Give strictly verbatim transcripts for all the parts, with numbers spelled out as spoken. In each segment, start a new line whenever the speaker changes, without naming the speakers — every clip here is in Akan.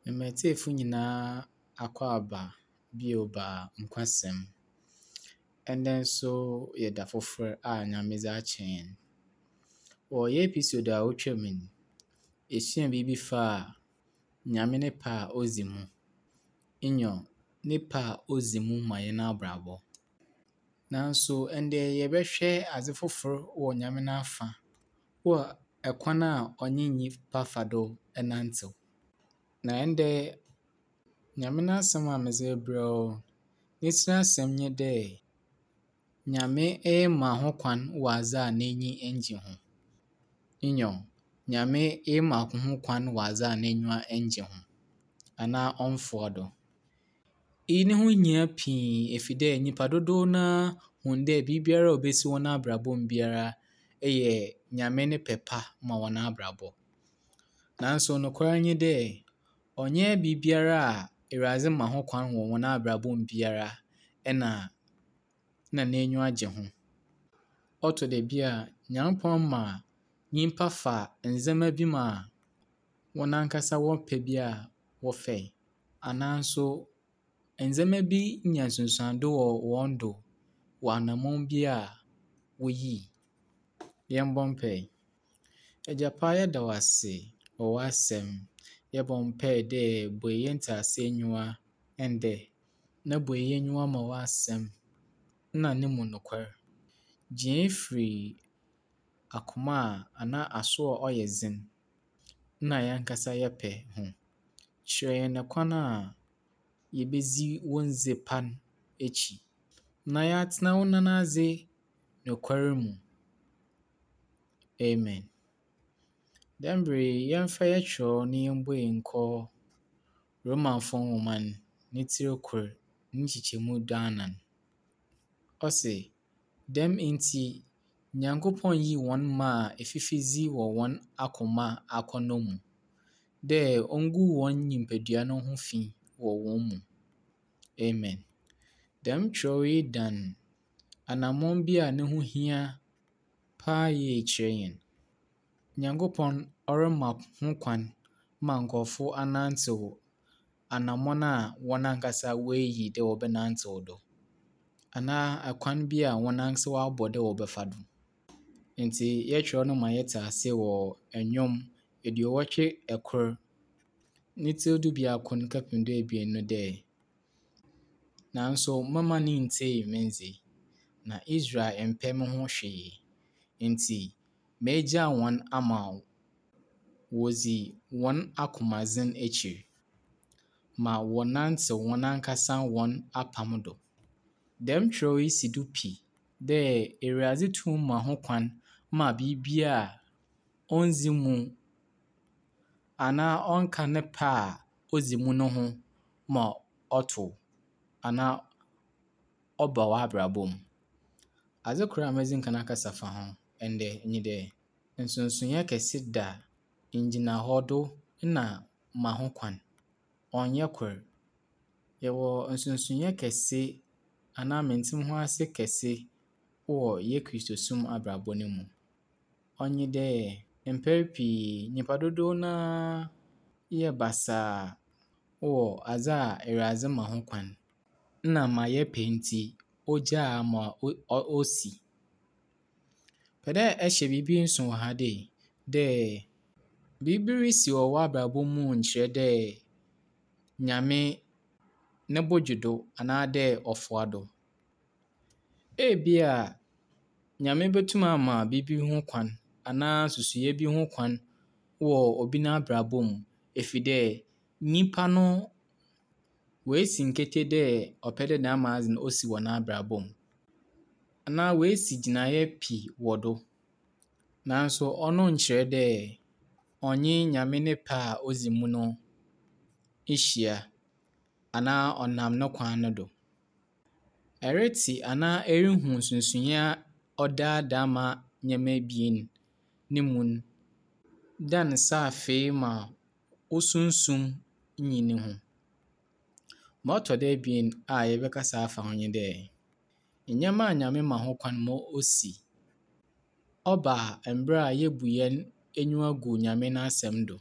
Mmetiefoɔ nyinaa akɔ aba bio ba nkwasɛm. Ɛnnɛ nso yɛ da foforɔ a Nyame dze akyɛ yɛn. Wɔ yɛn episode a otwam no, yɛsuaa biribi faa Nyame ne pɛ a odzi mu nye ne pɛ a odzi mu ma hɛn abrabɔ. Nanso ndɛ yɛbɛhwɛ adze fofor wɔ Nyame n'afa wɔ kwan a ɔnye nyimpa fa do nantew. Na ndɛ Nyame n'asɛm a medze rebrɛ wo, ne tsir asɛm nye dɛ Nyame ema ho kwan wɔ adze a n'enyi ngye ho. Nyaw, Nyame ema ho kwan wɔ adze a n'enyiwa ngye ho anaa ɔmmfoa do. Iyi ne ho hia pii efi dɛ nyimpa dodow no ara hu dɛ biribiara a obesi hɔn abrabɔ mu biara yɛ Nyame ne pɛ pa ma hɔn abrabɔ. Nanso nokwar nye dɛ ɔnnyɛ biribiara a Ewurade ma ho kwan wɔ hɔn abrabɔ mu biara na na n'enyiwa gye ho. Ɔtɔ da bi a, Nyankopɔn ma nyimpa fa ndzɛmba bi mu a hɔn ankasa wɔpɛ bi a wɔfɛe, anaa nso ndzɛmba bi nya nsunsuando wɔ hɔn do wɔ anammɔn bi a woyii. Yɛmbɔ mpae. Agyapa, yɛda wo ase wɔ w'asɛm. Yɛbɔ mpae dɛ bue yɛn ntease enyiwa ndɛ, na bue yɛn enyiwa ma w'asɛm na ne mu nokwar. Gye hɛn firi akoma a anaa aso a ɔyɛ dzen na hɛn ankasa yɛpɛ ho. Kyerɛ hɛn kwan a yebedzi wo ndze pa no ekyi, na yɛatsena wo nan ase nokwar mu. Amen. Dɛm ber yi, yɛmfa yɛn kyerɛw na yɛmbue nkɔ Romafo nwoma no, ne tsir kor, ne nkyekyɛmu duanan. Ɔse, dɛm ntsi Nyankopɔn yii hɔn maa efifidzi wɔ hɔn akoma akɔnnɔ mu dɛ onngu hɔn nyimpadua no ho fi wɔ hɔn mu. Amen. Dɛm kyerɛw yi dan anammɔn bi a no ho hia paa yie kyerɛ hɛn. Nyankopɔn ɔrema ho kwan ma nkorɔfo anantsew anammɔn a hɔn ankasa woeyi dɛ wɔbɛnantsew do, anaa kwan bi a hɔn ankasa wɔabɔ dɛ wɔbɛfa do. Ntsi yɛkyerɛw no ma yɛtse ase wɔ ndwom aduowɔtwe akor, ne tsir du du akron kɛpem du ebien no dɛ, nanso mɛma no nntsie me ndze, na Israel mmpɛ mo ho hwee. Ntsi megyaa hɔn ama wodzi hɔn akomdzen ekyir, ma wɔnantsew hɔn ankasa hɔn apam do. Dɛm kyerɛw yi si do pi dɛ Ewurade tum ma ho kwan ma biribi a onndzi mu anaa ɔnnka ne pɛ a odzi mu no ho ma ɔto anaa ɔba w'abrabɔ mu. Adze kor a medzi kan akasa fa ho ndɛ nye dɛ nsonsoree kɛse da ngyinae do na ma ho kwan. Ɔnnyɛ kor. Yɛwɔ nsonsoree kɛse anaa mentsem ho ase kɛse wɔ yɛn Kristosom abrabɔ no mu. Ɔnye dɛ mpɛn pii nyimpa dodow no ara yɛ basaa wɔ adze a Ewurade ma ho kwan, na ma yɛpɛ ntsi ogyaa ma osi. Pɛ dɛ ɛhyɛ biribi nso wɔ ha dei, dɛ biribi risi wɔ w'abrabɔ mu nkyerɛ dɛ Nyame ne bo dwo do anaa dɛ ɔfoa do. Ebia Nyame betum ama biribi ho kwan anaa nsusuwee bi ho kwan wɔ obi n'abrabɔ mu efi dɛ nyimpa no oesi nkete dɛ ɔpɛ dɛ dɛm adze no osi wɔ n'abrabɔ mu, anaa oesi gyinae pii wɔ do, nanso ɔno nkyerɛ dɛ ɔnye Nyame ne pɛ a odzi mu no ehyia anaa ɔnam ne kwan no do. Ɛretse anaa ɛrihu nsonsoree a ɔdaadaa ma ndzɛmba ebien ne mu no, dan sɛ afei ma wo sunsum nyi ne ho. Ma ɔtɔ do ebien a yɛbɛkasa afa ho nye dɛ, ndzɛmba a Nyame ma ho kwan ma osi, ɔba mber a yebu hɛn enyiwa gu Nyame n'asɛm do.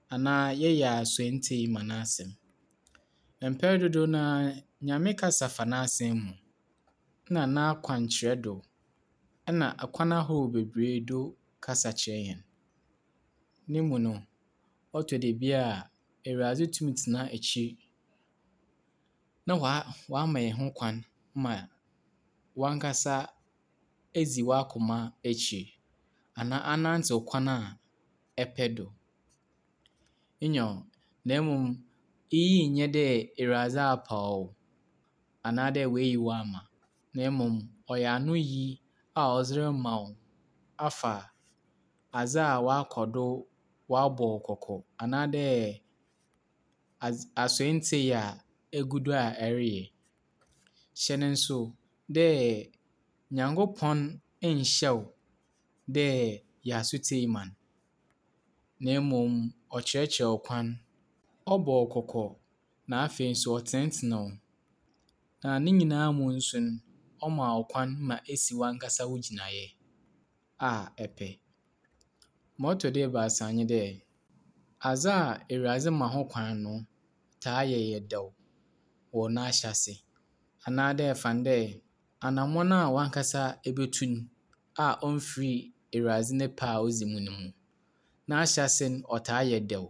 anaa yɛyɛ asoɛntie ma n'asɛm. Mpɛn dodow no ara Nyame kasa fa n'asɛm mu na n'akwankyerɛ do ɛna akwan ahorow bebree do kasa kyerɛ hɛn. Ne mu no, ɔtɔ da bi a Awurade tumi tsena ekyir na ɔa ɔama hɛn ho kwan ma wankasa edzi w'akoma ekyir anaa anantsew kwan a ɛpɛ do. Nyew, na mbom iyi nnyɛ dɛ Awurade apaw wo anaa dɛ oeyi wo ama, na mbom ɔyɛ anoyi a ɔdze rema wo afa adze a ɔakɔ do ɔabɔ wo kɔkɔ anaa dɛ adz asoɛntsiew a egu do a ɛreyɛ. Hyɛ no nso dɛ Nyankopɔn nnhyɛ wo dɛ yɛ asotsie ma no, na mbom ɔkyerɛkyerɛ wo kwan, ɔbɔ wo kɔkɔ na afei nso ɔtsenatsena wo. Na ne nyinaa mu nso no, ɔma wo kwan ma esi w'ankasa wo gyinae a ɛpɛ. Ma ɔtɔ do ebiasa nye dɛ, adze a Awurade ma ho kwan no taa yɛ yɛn dɛw wɔ n'ahyɛse anaa dɛ fa no dɛ anamɔn a w'ankasa ebotu no a ɔmmfiri Awurade ne pɛ a odzi mu no mu. N'ahyɛse no ɔtaa yɛ dɛw.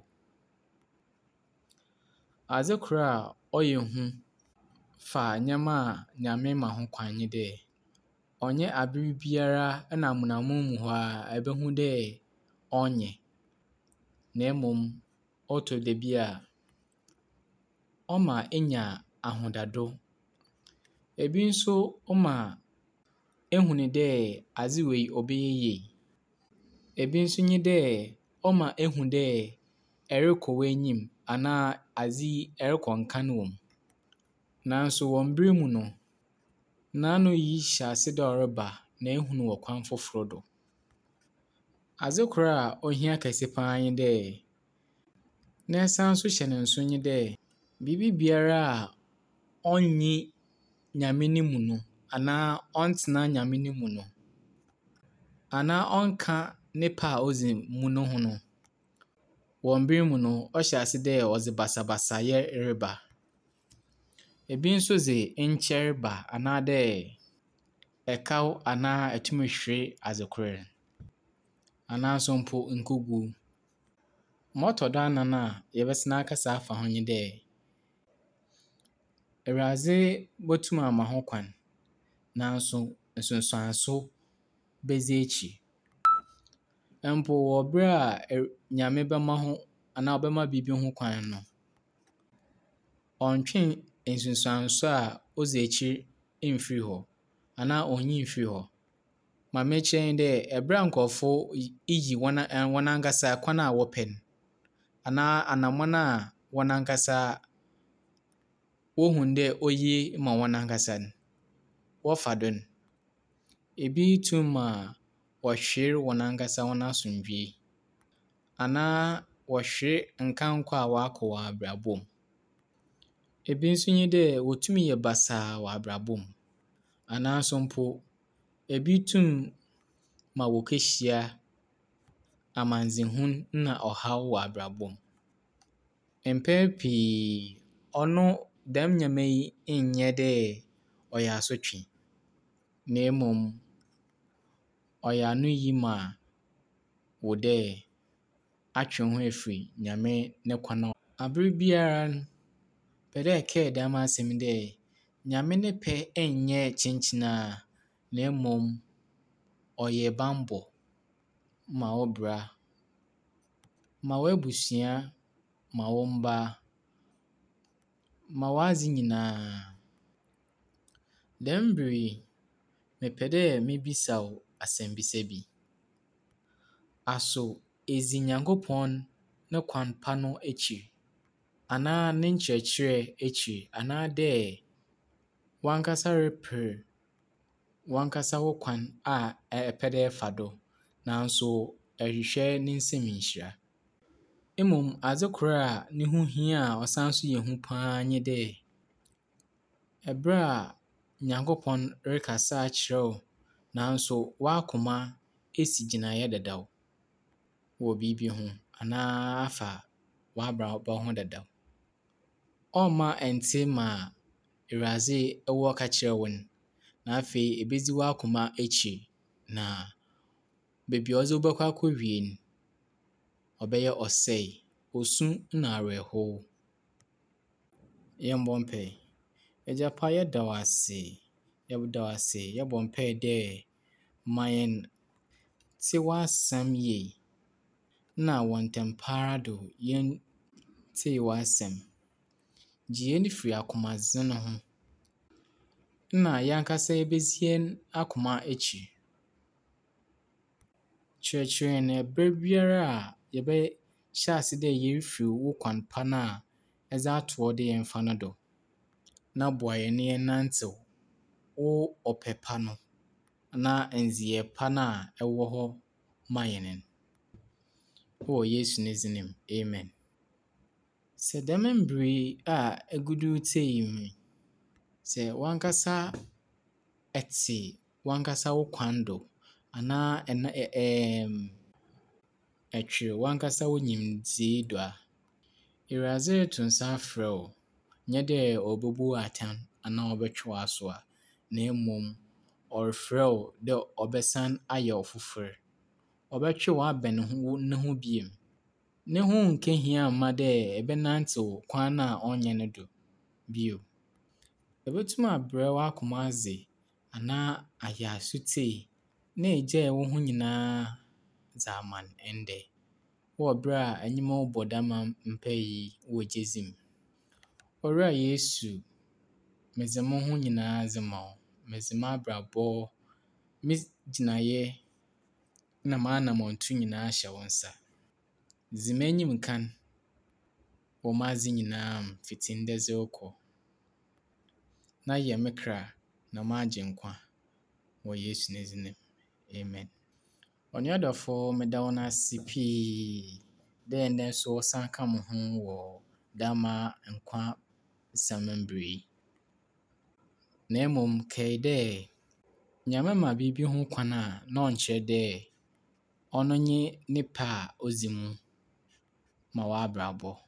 Adze kor a ɔyɛ hu fa ndzɛmba a Nyame ma ho kwan nye dɛ, ɔnnyɛ aber biara na amanamун mu hɔ a ibohu dɛ ɔnyɛ, na mbom ɔtɔ da bi a ɔma enya ahoɔdado. Ebi nso ɔma ehu no dɛ adze wei ɔbɛyɛ yie. Ebi nso nye dɛ ɔma ehu dɛ ɛrokɔ w'enyim anaa adze yi ɛrokɔ nkan wɔ mu. Nanso wɔ mber mu no, n'ano yi hyɛ ase dɛ ɔreba na ehu no wɔ kwan fofor do. Adze kor a ohia kɛse paa nye dɛ, na ɛsan so hyɛ no nso nye dɛ, biribi biara a ɔnnye Nyame no mu no anaa ɔnntsena Nyame no mu no, anaa ɔnnka ne pɛ a odzi mu no ho no, wɔ mber mu no ɔhyɛ ase dɛ ɔdze basabasayɛ reba. Ebi nso dze nkyɛr ba anaa dɛ ɛkaw anaa itum hwer adzekor anaa so mpo nkogu. Ma ɔtɔ do anan a yɛbɛsan akasa afa ho nye dɛ, Awurade botum ama ho kwan nanso nsonsanso bedzi ekyir. Mpo wɔ ber a Ew Nyame bɛma ho anaa ɔbɛma biribi ho kwan no, ɔnntwe nsonsanso a odzi ekyir mfiri hɔ anaa onnyi mfiri hɔ. Ma mekyerɛ nye dɛ ber a nkorɔfo yi hɔn hɔn ankasa kwan a wɔpɛ no anaa anamɔn a hɔn ankasa wohu dɛ oye ma hɔn ankasa no, wɔfa do no, ebi tum ma wɔhwer hɔn ankasa hɔn asomdwee anaa wɔhwer nkankɔ a wɔakɔ wɔ abrabɔ mu. Ebi nso nye dɛ wotum yɛ basaa wɔ abrabɔ mu anaa so mpo ebi tum ma wokehyia amandzehun na ɔhaw wɔ abrabɔ mu. Mpɛn pii ɔno dɛm ndzɛmba yi nnyɛ dɛ ɔyɛ asotwe na mbom ɔyɛ anoyi ma wo dɛ atwe wo ho efiri Nyame ne kwan a. Aber biara no, pɛ dɛ ɛkae dɛm asɛm yi dɛ Nyame ne pɛ nnyɛ kyenkyen a, na mbom ɔyɛ bambɔ ma wo bra, ma w'abusua, ma wo mba, ma w'adze nyinaa. Dɛm ber yi, mepɛ dɛ mibisa wo asɛmbisa bi. Aso edzi Nyankopɔn ne kwan pa no ekyir anaa ne nkyerɛkyerɛ ekyir anaa dɛ wankasa reper wankasa wo kwan a ɛpɛ dɛ ɛfa do nanso ɛrehwehwɛ ne nsam nhyira. Mbom adze kor a ne ho hia a ɔsan so yɛ hu paa nye dɛ, ber a Nyankopɔn rekasa akyerɛ wo nanso w'akoma esi gyinaeɛ dedaw wɔ biribi ho anaa afa w'abrabɔ ho dadaw. Ɔmma ɛnte ma Awurade ɛwɔ ka kyerɛ wo no, na afei ebedzi w'akoma ekyi na beebi a ɔdze wo bɛkɔ akɔwie no, ɔbɛyɛ ɔsɛe, osu na awerɛhow. Yɛmbɔ mpae. Agya pa yɛda wo ase, yɛda wo ase, yɛbɔ mpae dɛ ma yɛnte w'asɛm yie, na wɔ ntɛm pa ara do yɛntee w'asɛm. Gye yɛn firi akomazin ho, na yɛn ankasa yebedzi yɛn akoma ekyi. Kyerɛkyerɛ yɛn ber biara a yɛbɛhyɛ ase dɛ yɛrefi wo kwan pa no a ɛdze ato hɔ dɛ yɛmfa no do, na boa yɛn na yɛnnantsew wo ɔpɛ pa no anaa ndzeyɛɛ pa no a ɛwɔ hɔ ma hɛn no. Ɛwɔ Yesu ne dzin mu, amen. Sɛ dɛm mber yi a egu do retsie yi mu yi, sɛ w'ankasa ɛtse w'ankasa wo kwan do anaa ɛna ɛɛm ɛtwer w'ankasa wo nyimdzee do a, Awurade reto nsa afrɛ wo. Nyɛ dɛ ɔrebebu wo atɛn anaa ɔbɛtwe wo aso a, na mmom ɔrefrɛ wo dɛ ɔbɛsan ayɛ wo fofor. Ɔbɛtwe wo aba ne ho ne ho bio. Ne ho nnkehia mma dɛ ɛbɛnantsew kwan a ɔnnyɛ no do bio. Obotum abrɛ w'akoma ase anaa ayɛ asotwe na egyae wo ho nyinaa dze ama no ndɛ, wɔ ber a ɛnyɛ ma wobɔ dɛm mpae yi wɔ gyedzi mu. Owura Yesu, medze mo ho nyinaa dze ma wo. Medze m'abrabɔ, me gyinae na m'anammɔntu nyinaa hyɛ wo nsa. Dzi m'enyim kan wɔ m'adze nyinaa mu fitsi ndɛ dze rokɔ. Na yɛ me kra na m'agyenkwa wɔ Yesu ne dzin mu, amen. Ɔnua dɔfo, meda wo ase pii dɛ ndɛ so wosan ka mo ho wɔ Dama Nkwa Nsɛm mber yi. Na mmom kae dɛ Nyame ma biribi ho kwan a na ɔnnkyerɛ dɛ ɔno nye ne pɛ a odzi mu ma w'abrabɔ.